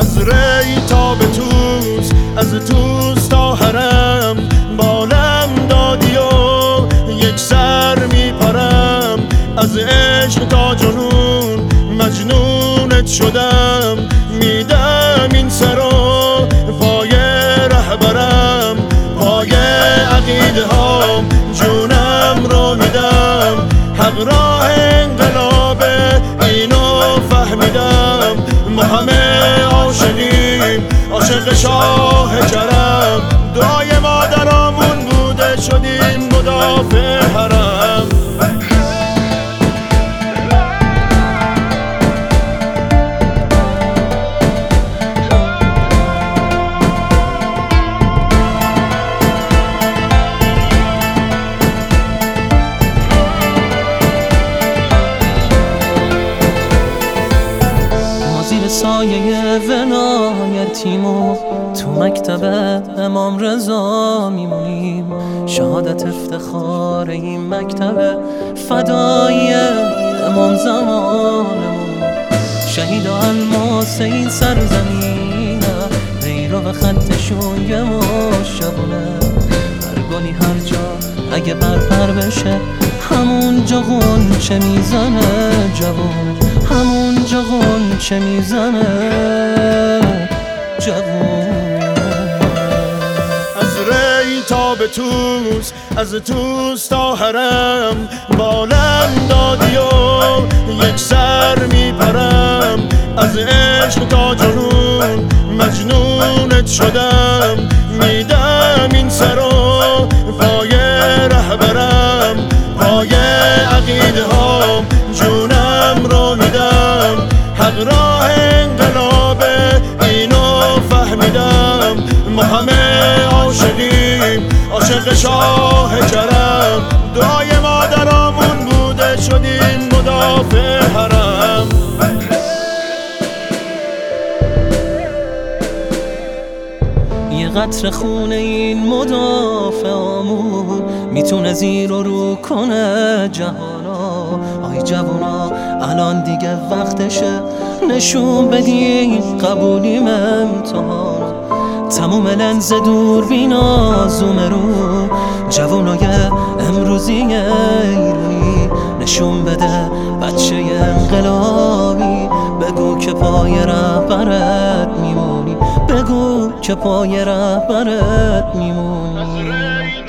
از ری تا به توس، از توس تا حرم بالم دادی و یک سر میپرم. از عشق تا جنون مجنونت شدم، میدم این سر و پای رهبرم، پای عقیده هام جونم رو میدم. حق راه انقلاب اینو فهمیدم، ما همه عاشقیم عاشق شاه کرم. دعای مادرامون بوده شدیم مدافع حرم. سایه ولایتیم و تو مکتب امام رضا میمونیم. شهادت افتخار این مکتب فدای امام زمانمون. شهید الماس این سرزمینه، پیرو خطشون یه مشابونه. هر گلی هر جا اگه برپر بشه، همون جا غنچه میزنه جوون، همون جا غنچه میزنه جوون. از ری تا به توس، از توس تا حرم بالم دادی و یک سر میپرم. از عشق تا جنون مجنونت شدم، میدم این سر و پای رهبرم، پای عقیده هام جونم رو میدم. حق راه انقلاب اینو فهمیدم، ما همه عاشقیم عاشق شاه کرم. دعای مادرامون بوده شدیم مدافع حرم. یه قطر خون این مدافعامون میتونه زیر و رو کنه جهانا. آی جوونا الان دیگه وقتشه نشون بدین قبولیم امتحانا. تموم لنز دور بینا زوم رو جوونای امروزی ایرانی. نشون بده بچه انقلابی، بگو که پای رهبرت میمونی، بگو که پای رهبرت میمونی.